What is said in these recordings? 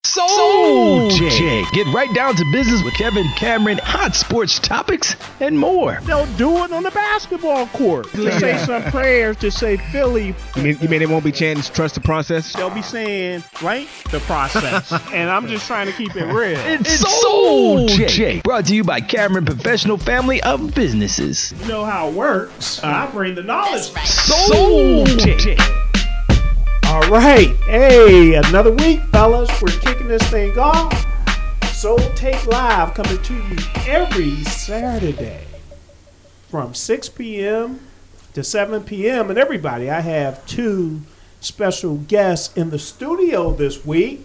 Soul Check. Get right down to business with Kevin Cameron, hot sports topics, and more. They'll do it on the basketball court. To say some prayers, to say Philly. You mean they won't be chanting trust the process? They'll be saying, right, the process. And I'm just trying to keep it real. It's Soul Check. Brought to you by Cameron Professional Family of Businesses. You know how it works. I bring the knowledge. Soul Check. All right. Hey, another week, fellas. We're kicking this thing off. Soul Take Live coming to you every Saturday from 6 p.m. to 7 p.m. And everybody, I have two special guests in the studio this week.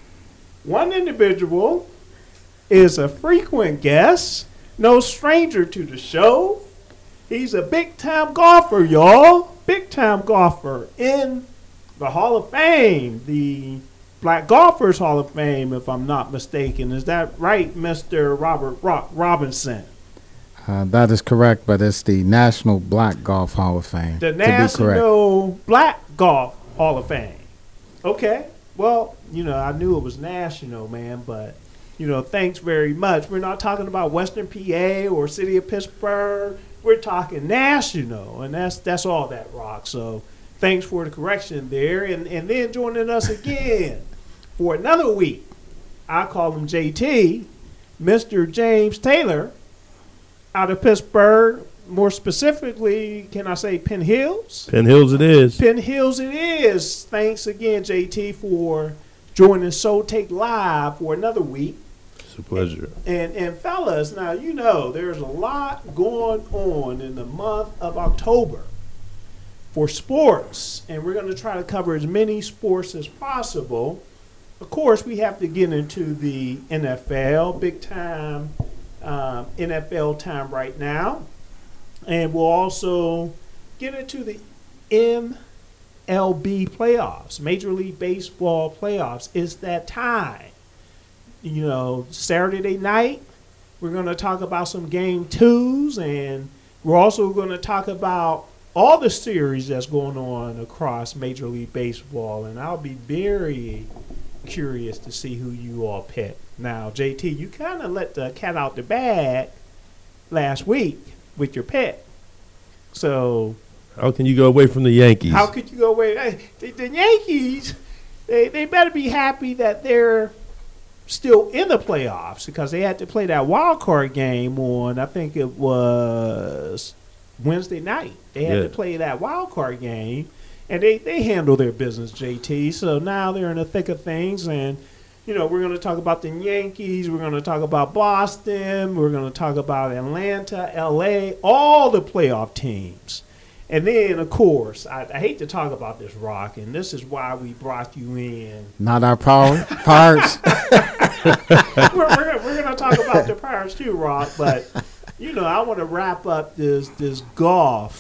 One individual is a frequent guest, no stranger to the show. He's a big-time golfer, y'all. Big-time golfer in the Hall of Fame, the Black Golfers Hall of Fame, if I'm not mistaken. Is that right, Mr. Robert Robinson? That is correct, but it's the National Black Golf Hall of Fame. The National Black Golf Hall of Fame. Okay. Well, I knew it was national, man, but, thanks very much. We're not talking about Western PA or City of Pittsburgh. We're talking national, and that's all that rocks. So thanks for the correction there. And then joining us again for another week, I call him JT, Mr. James Taylor out of Pittsburgh. More specifically, can I say Penn Hills? Penn Hills it is. Penn Hills it is. Thanks again, JT, for joining Soul Take Live for another week. It's a pleasure. And fellas, now there's a lot going on in the month of October for sports, and we're going to try to cover as many sports as possible. Of course, we have to get into the NFL, big time NFL time right now, and we'll also get into the MLB playoffs, Major League Baseball playoffs. It's that time. Saturday night, we're going to talk about some game twos, and we're also going to talk about all the series that's going on across Major League Baseball, and I'll be very curious to see who you all pick. Now, JT, you kind of let the cat out the bag last week with your pick. So how can you go away from the Yankees? How could you go away? The Yankees, they better be happy that they're still in the playoffs, because they had to play that wild card game on, I think it was Wednesday night. They had to play that wild card game, and they handle their business, JT. So now they're in the thick of things, and we're going to talk about the Yankees, we're going to talk about Boston, we're going to talk about Atlanta, LA, all the playoff teams. And then, of course, I hate to talk about this, Rock, and this is why we brought you in. Not our Pirates. we're going to talk about the Pirates too, Rock, but I want to wrap up this golf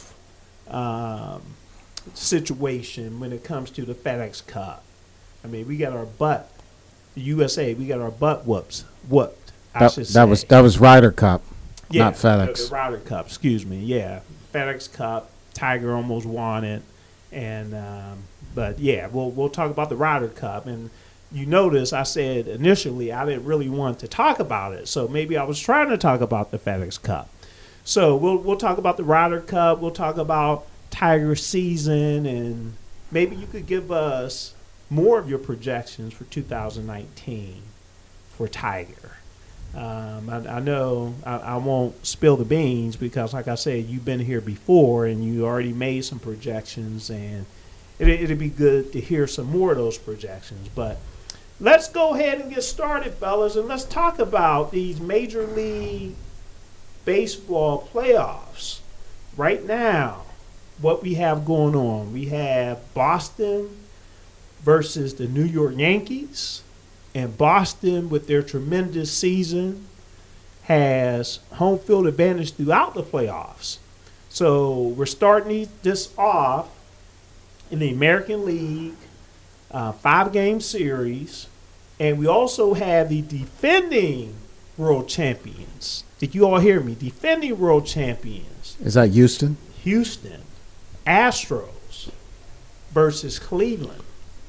situation when it comes to the FedEx Cup. I mean, we got our butt, the USA, we got our butt whooped. That was Ryder Cup, not FedEx. The Ryder Cup, excuse me. Yeah, FedEx Cup. Tiger almost won it, and but yeah, we'll talk about the Ryder Cup. And you notice I said initially I didn't really want to talk about it, so maybe I was trying to talk about the FedEx Cup. So we'll talk about the Ryder Cup. We'll talk about Tiger's season, and maybe you could give us more of your projections for 2019 for Tiger. I know I won't spill the beans because, like I said, you've been here before and you already made some projections, and it'd be good to hear some more of those projections. But let's go ahead and get started, fellas, and let's talk about these Major League Baseball playoffs. Right now, what we have going on, we have Boston versus the New York Yankees. And Boston, with their tremendous season, has home field advantage throughout the playoffs. So we're starting this off in the American League, 5-game series. And we also have the defending world champions. Did you all hear me? Defending world champions. Is that Houston? Houston Astros versus Cleveland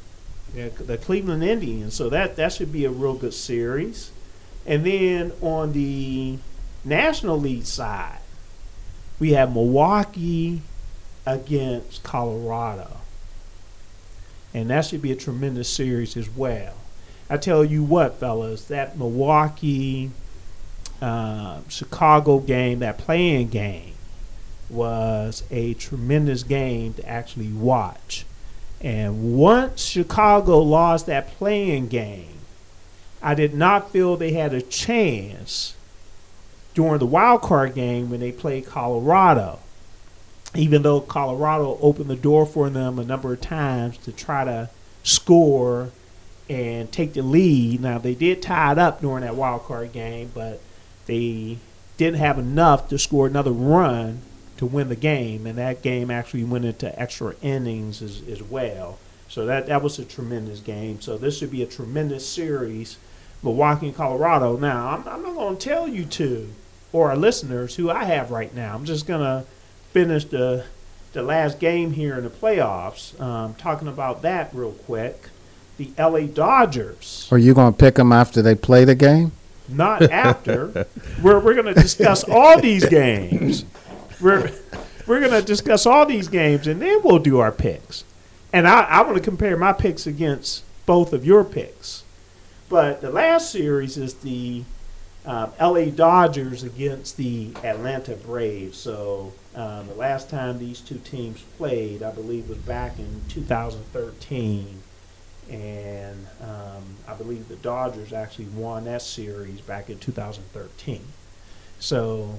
Yeah, the Cleveland Indians. So that should be a real good series. And then on the National League side, we have Milwaukee against Colorado. And that should be a tremendous series as well. I tell you what, fellas, that Milwaukee Chicago game, that playing game, was a tremendous game to actually watch. And once Chicago lost that playing game, I did not feel they had a chance during the wild card game when they played Colorado, even though Colorado opened the door for them a number of times to try to score and take the lead. Now, they did tie it up during that wild card game, but they didn't have enough to score another run to win the game, and that game actually went into extra innings as well. So that was a tremendous game. So this should be a tremendous series, Milwaukee and Colorado. Now, I'm not going to tell you two or our listeners who I have right now. I'm just going to finish the last game here in the playoffs, talking about that real quick. The L.A. Dodgers. Are you going to pick them after they play the game? Not after. We're going to discuss all these games. We're going to discuss all these games, and then we'll do our picks. And I want to compare my picks against both of your picks. But the last series is the L.A. Dodgers against the Atlanta Braves. So the last time these two teams played, I believe, was back in 2013. And I believe the Dodgers actually won that series back in 2013. So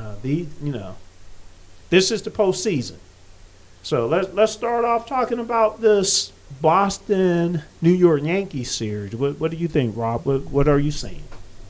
this is the postseason. So let's start off talking about this Boston New York Yankees series. What do you think, Rob? What are you saying?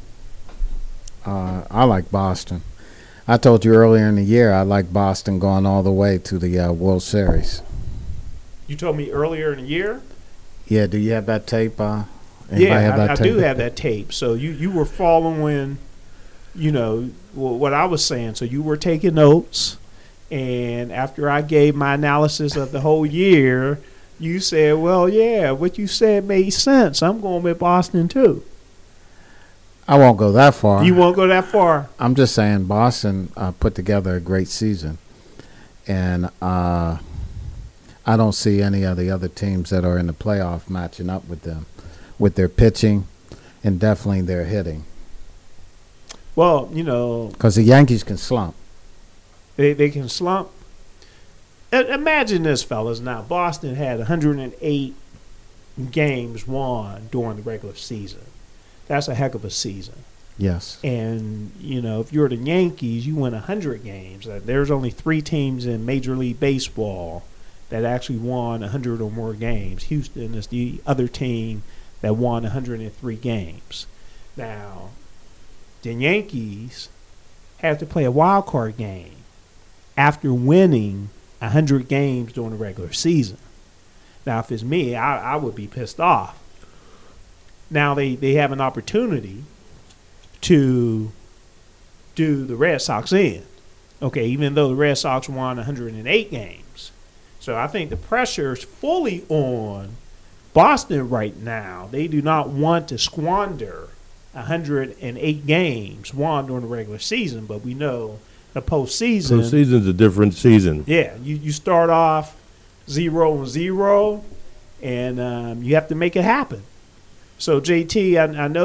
I like Boston. I told you earlier in the year I like Boston going all the way to the World Series. You told me earlier in the year? Yeah, do you have that tape? Yeah, I do have that tape. So you were following, what I was saying. So you were taking notes. And after I gave my analysis of the whole year, you said, well, yeah, what you said made sense. I'm going with Boston, too. I won't go that far. You won't go that far? I'm just saying Boston put together a great season. And I don't see any of the other teams that are in the playoff matching up with them, with their pitching and definitely their hitting. Well, because the Yankees can slump. They can slump. Imagine this, fellas. Now, Boston had 108 games won during the regular season. That's a heck of a season. Yes. And, if you're the Yankees, you win 100 games. There's only 3 teams in Major League Baseball that actually won 100 or more games. Houston is the other team that won 103 games. Now, the Yankees have to play a wild card game after winning 100 games during the regular season. Now, if it's me, I would be pissed off. Now, they have an opportunity to do the Red Sox in. Okay, even though the Red Sox won 108 games. So I think the pressure is fully on Boston right now. They do not want to squander 108 games won during the regular season, but we know the postseason. Postseason's a different season. Yeah, you start off 0-0, and you have to make it happen. So JT, I know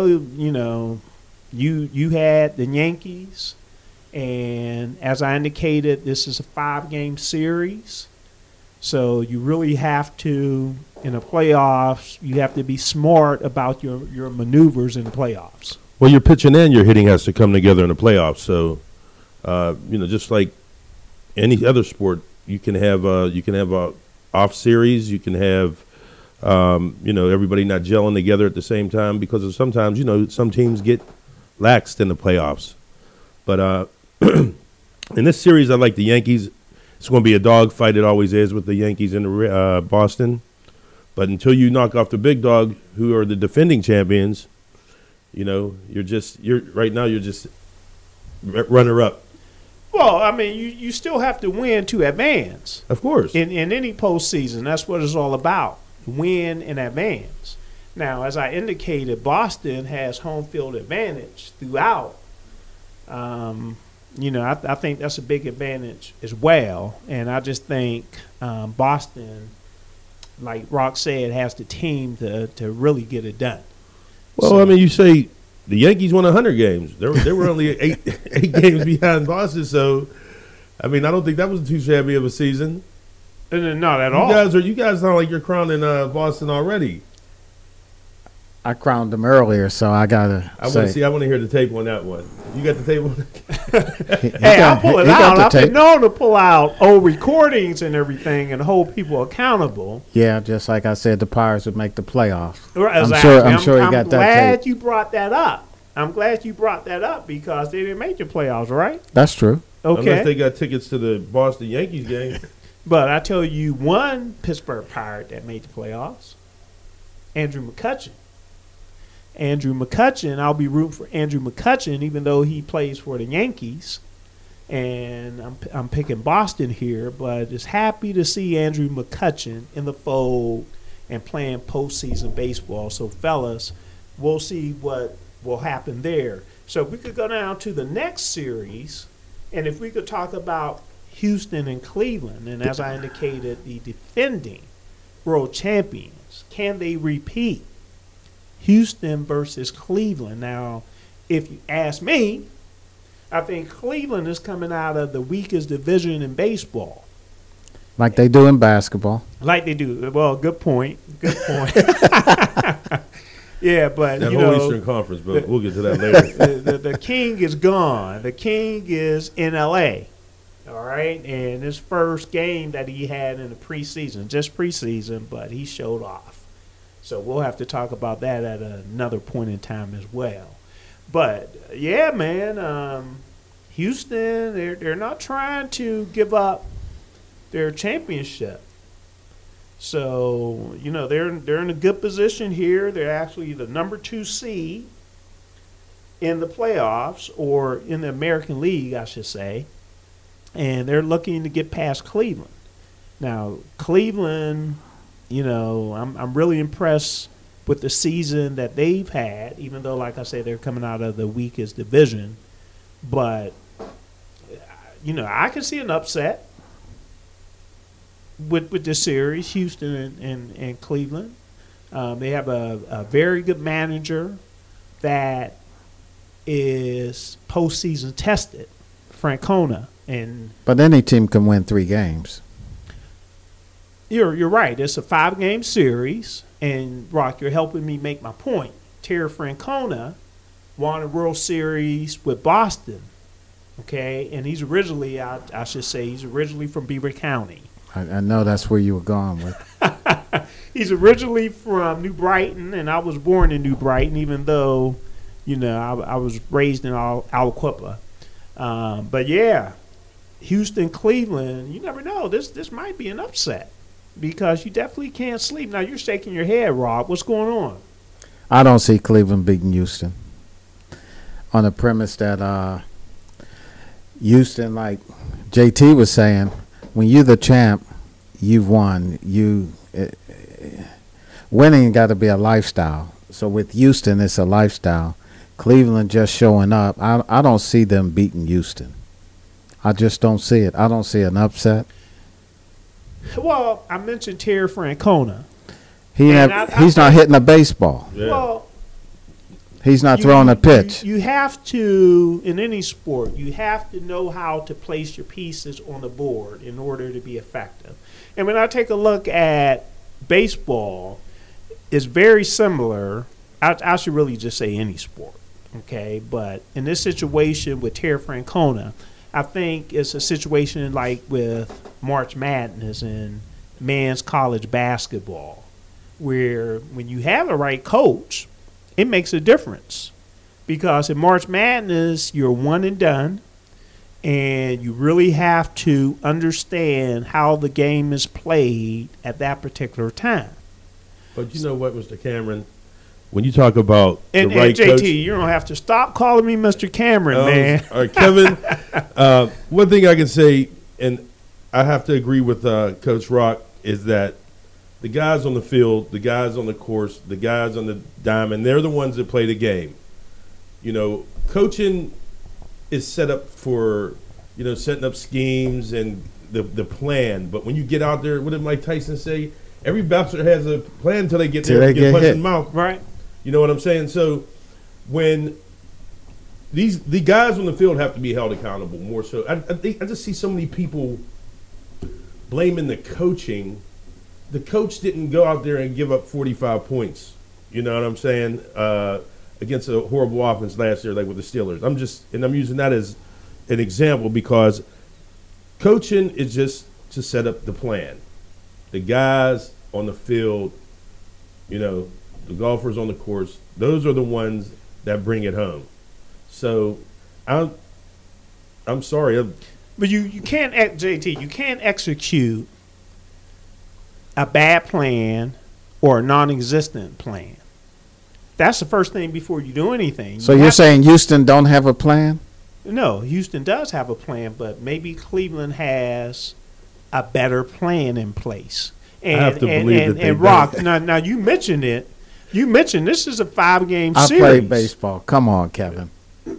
you had the Yankees, and as I indicated, this is a 5-game series. So you really have to, in the playoffs, you have to be smart about your maneuvers in the playoffs. Well, your pitching and your hitting has to come together in the playoffs. So, just like any other sport, you can have a off series. You can have, everybody not gelling together at the same time because sometimes, some teams get laxed in the playoffs. But in this series, I like the Yankees. It's going to be a dogfight. It always is with the Yankees and Boston. But until you knock off the big dog, who are the defending champions, you're right now you're just runner up. Well, I mean, you still have to win to advance. Of course. In any postseason, that's what it's all about. win and advance. Now, as I indicated, Boston has home field advantage throughout. I think that's a big advantage as well. And I just think Boston, like Rock said, has the team to really get it done. Well, So- I mean, you say the Yankees won 100 games. They were only eight games behind Boston. So, I mean, I don't think that was too shabby of a season. Not at all. You guys sound like you're crowning Boston already. I crowned them earlier, so I gotta I say. want to hear the tape on that one. You got the tape on that? Hey, I'll pull it he got out. the I've been tape. known to pull out old recordings and everything and hold people accountable. Yeah, just like I said, the Pirates would make the playoffs. Exactly. I'm sure he got that glad tape. you brought that up. I'm glad you brought that up because they didn't make the playoffs, right? That's true. Unless they Okay. got tickets to the Boston Yankees game. But I tell you one Pittsburgh Pirate that made the playoffs, Andrew McCutchen. Andrew McCutchen, I'll be rooting for Andrew McCutchen even though he plays for the Yankees. And I'm picking Boston here, but just happy to see Andrew McCutchen in the fold and playing postseason baseball. So, fellas, we'll see what will happen there. So, if we could go down to the next series, and if we could talk about Houston and Cleveland, and as I indicated, the defending world champions, can they repeat? Houston versus Cleveland. Now, if you ask me, I think Cleveland is coming out of the weakest division in baseball. Like they do in basketball. Like they do. Well, good point. Good point. Yeah, but That you whole know, Eastern Conference, but we'll get to that later. the king is gone. The king is in L.A. All right, and his first game that he had in the preseason, just preseason, but he showed off. So we'll have to talk about that at another point in time as well. But yeah, man, Houston, they're not trying to give up their championship. So, you know, they're in a good position here. They're actually the number 2 seed in the playoffs, or in the American League, I should say. And they're looking to get past Cleveland. Now, Cleveland, you know, I'm really impressed with the season that they've had, even though, like I said, they're coming out of the weakest division. But, you know, I can see an upset with this series, Houston and Cleveland. They have a very good manager that is postseason tested, Francona. But any team can win 3 games. You're right. It's a 5-game series, and Rock, you're helping me make my point. Terry Francona won a World Series with Boston, okay, and he's originally, I should say, he's originally from Beaver County. I know that's where you were going with. He's originally from New Brighton, and I was born in New Brighton, even though, you know, I was raised in Aliquippa. But yeah, Houston, Cleveland, you never know. This might be an upset because you definitely can't sleep. Now, you're shaking your head, Rob. What's going on? I don't see Cleveland beating Houston on the premise that Houston, like JT was saying, when you're the champ, you've won. Winning got to be a lifestyle. So with Houston, it's a lifestyle. Cleveland just showing up. I don't see them beating Houston. I just don't see it. I don't see an upset. Well, I mentioned Terry Francona. He's not hitting a baseball. Yeah. Well, He's not throwing a pitch. You have to, in any sport, you have to know how to place your pieces on the board in order to be effective. And when I take a look at baseball, it's very similar. I should really just say any sport, okay? But in this situation with Terry Francona, I think it's a situation like with March Madness and men's college basketball, where when you have the right coach, it makes a difference. Because in March Madness, you're one and done, and you really have to understand how the game is played at that particular time. But you know what, Mr. Cameron? When you talk about And, the right and JT, coach, you don't have to stop calling me Mr. Cameron, man. all right, Kevin. One thing I can say, and I have to agree with Coach Rock, is that the guys on the field, the guys on the course, the guys on the diamond, they're the ones that play the game. You know, coaching is set up for, you know, setting up schemes and the plan. But when you get out there, what did Mike Tyson say? Every bouncer has a plan until they get there and get punched in the mouth. Right. You know what I'm saying? So when the guys on the field have to be held accountable more so. I just see so many people blaming the coaching. The coach didn't go out there and give up 45 points. You know what I'm saying? Against a horrible offense last year, like with the Steelers. I'm using that as an example because coaching is just to set up the plan. The guys on the field, you know, the golfers on the course, those are the ones that bring it home. So I'm sorry. But you can't, JT, you can't execute a bad plan or a non-existent plan. That's the first thing before you do anything. So you're saying Houston don't have a plan? No, Houston does have a plan, but maybe Cleveland has a better plan in place. And, I have to believe that they and Rock, now you mentioned it. You mentioned this is a 5-game series. I play baseball. Come on, Kevin.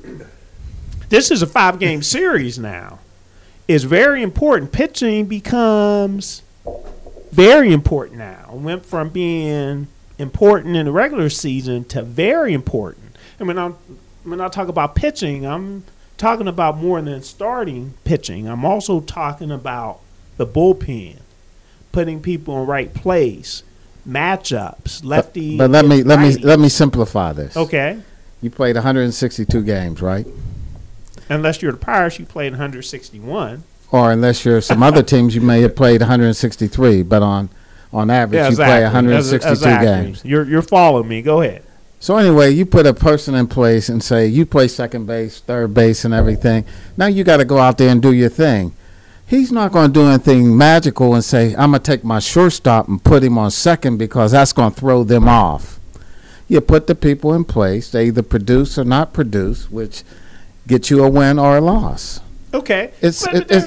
This is a 5-game series now. It's very important. Pitching becomes very important now. It went from being important in the regular season to very important. And when I talk about pitching, I'm talking about more than starting pitching. I'm also talking about the bullpen, putting people in right place, matchups, lefty. But let me simplify this. Okay. You played 162 games, right? Unless you're the Pirates, you played 161. Or unless you're some other teams, you may have played 163. But on average, you play 162 games. You're following me. Go ahead. So anyway, you put a person in place and say you play second base, third base, and everything. Now you got to go out there and do your thing. He's not going to do anything magical and say, I'm going to take my shortstop and put him on second because that's going to throw them off. You put the people in place. They either produce or not produce, which gets you a win or a loss. Okay. It's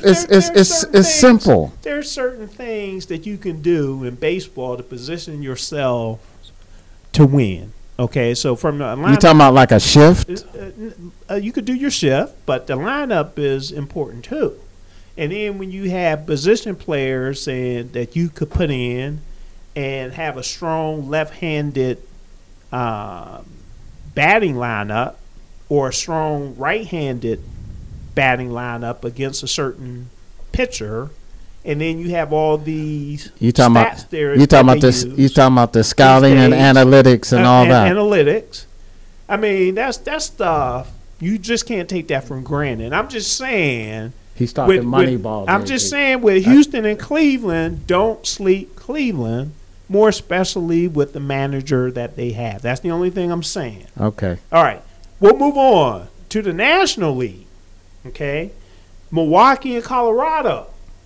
There's simple. There's certain things that you can do in baseball to position yourself to win. Okay, so from the lineup, you talking about like a shift? You could do your shift, but the lineup is important too. And then when you have position players that you could put in and have a strong left-handed batting lineup or a strong right-handed batting lineup against a certain pitcher, and then you have all these stats there. You talking about the scouting and analytics and all that. Analytics. I mean, that's stuff you just can't take that for granted. I'm just saying. He's talking Moneyball. I'm just saying with Houston and Cleveland, don't sleep Cleveland, more especially with the manager that they have. That's the only thing I'm saying. Okay. All right. We'll move on to the National League. Okay. Milwaukee and Colorado.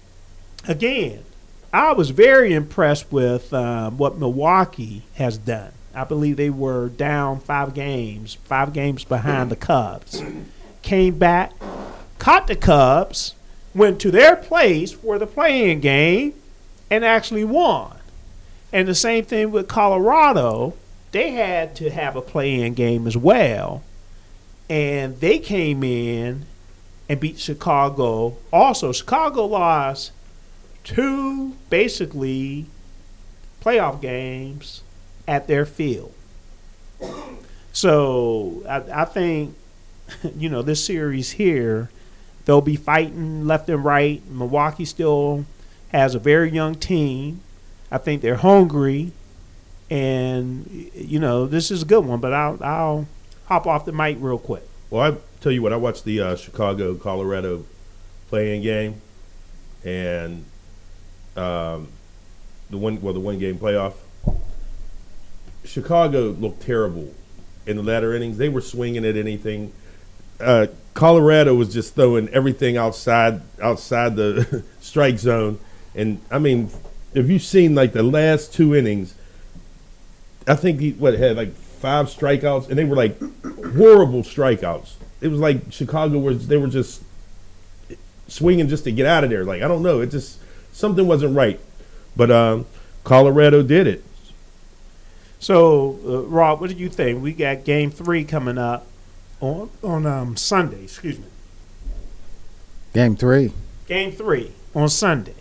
Again, I was very impressed with what Milwaukee has done. I believe they were down 5 games behind the Cubs. Came back, caught the Cubs, went to their place for the play-in game, and actually won. And the same thing with Colorado. They had to have a play-in game as well. And they came in and beat Chicago. Also, Chicago lost 2 basically playoff games at their field. So I think, this series here, they'll be fighting left and right. Milwaukee still has a very young team. I think they're hungry. And, this is a good one, but I'll hop off the mic real quick. Well, I tell you what, I watched the Chicago-Colorado play-in game, and the one game playoff. Chicago looked terrible in the latter innings. They were swinging at anything. Colorado was just throwing everything outside the strike zone. And I mean, if you've seen like the last 2 innings, I think he had like 5 strikeouts, and they were like horrible strikeouts. It was like Chicago they were just swinging just to get out of there. Like, I don't know, it just something wasn't right. But Colorado did it. So, Rob, what do you think? We got Game 3 coming up on Sunday. Excuse me. Game 3. Game 3 on Sunday.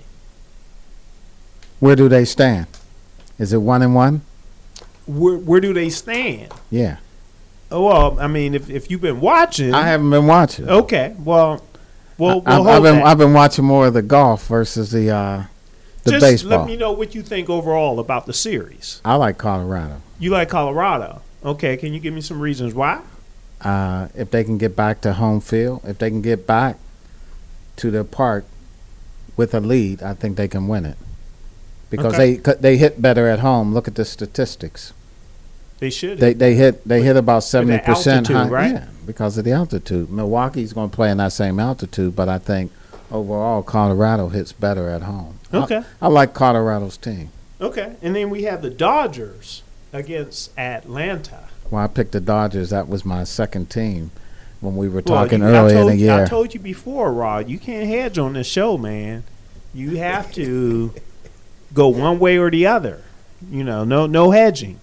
Where do they stand? Is it 1-1? Where do they stand? Yeah. Oh, well, I mean, if you've been watching, I haven't been watching. Okay, well, we'll I've been watching more of the golf versus the just baseball. let me know what you think overall about the series. I like Colorado. You like Colorado? Okay, can you give me some reasons why? If they can get back to home field, if they can get back to their park with a lead, I think they can win it. Because they hit better at home. Look at the statistics. They should. They hit about 70% high, right? Yeah, because of the altitude. Milwaukee's going to play in that same altitude, but I think overall Colorado hits better at home. Okay. I like Colorado's team. Okay, and then we have the Dodgers against Atlanta. Well, I picked the Dodgers. That was my second team when we were talking earlier in the year. I told you before, Rod, you can't hedge on this show, man. You have to go one way or the other. You know, no hedging.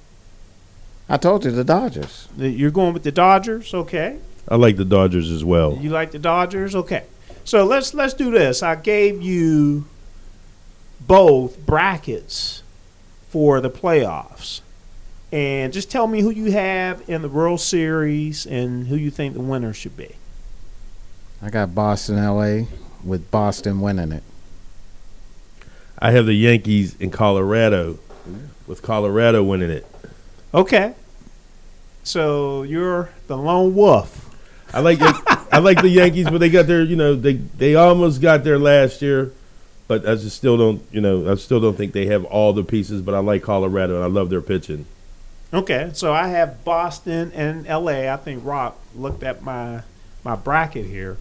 I told you the Dodgers. You're going with the Dodgers, okay? I like the Dodgers as well. You like the Dodgers, okay? So let's do this. I gave you both brackets for the playoffs, and just tell me who you have in the World Series and who you think the winner should be. I got Boston, LA, with Boston winning it. I have the Yankees in Colorado, with Colorado winning it. Okay. So you're the lone wolf. I like the Yankees, but they got their, they almost got there last year, but I still don't think they have all the pieces. But I like Colorado, and I love their pitching. Okay, so I have Boston and LA. I think Rock looked at my bracket here.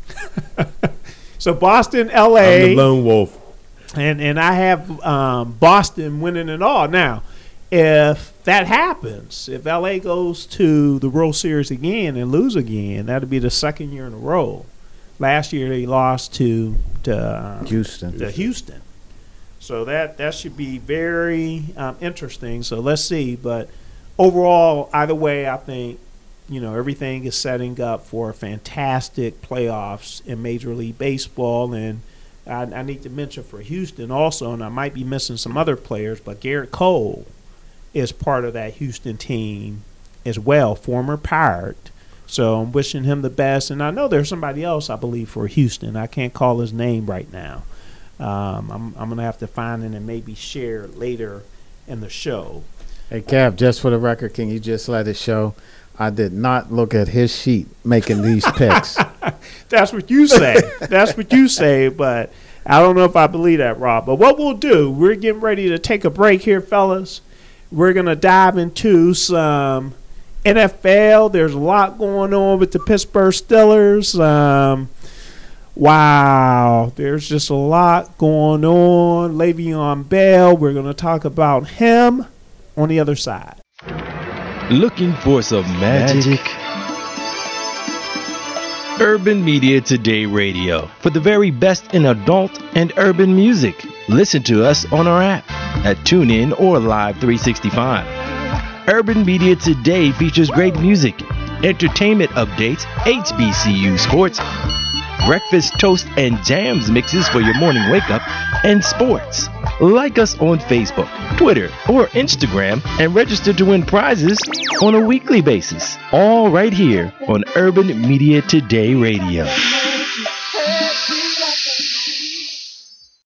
So Boston, LA, I'm the lone wolf, and I have Boston winning it all. Now, if that happens, if LA goes to the World Series again and lose again, that'll be the second year in a row. Last year they lost to Houston. So that should be very interesting. So let's see. But overall, either way, I think everything is setting up for fantastic playoffs in Major League Baseball. And I need to mention for Houston also, and I might be missing some other players, but Garrett Cole is part of that Houston team as well, former Pirate. So I'm wishing him the best. And I know there's somebody else, I believe, for Houston. I can't call his name right now. I'm going to have to find it and maybe share it later in the show. Hey, Cap, just for the record, can you just let it show? I did not look at his sheet making these picks. That's what you say. That's what you say, but I don't know if I believe that, Rob. But what we'll do, we're getting ready to take a break here, fellas. We're going to dive into some NFL. There's a lot going on with the Pittsburgh Steelers. Wow, there's just a lot going on. Le'Veon Bell, we're going to talk about him on the other side. Looking for some magic? Urban Media Today Radio, for the very best in adult and urban music. Listen to us on our app at TuneIn or Live 365. Urban Media Today features great music, entertainment updates, HBCU sports, breakfast, toast, and jams mixes for your morning wake-up, and sports. Like us on Facebook, Twitter, or Instagram, and register to win prizes on a weekly basis. All right here on Urban Media Today Radio.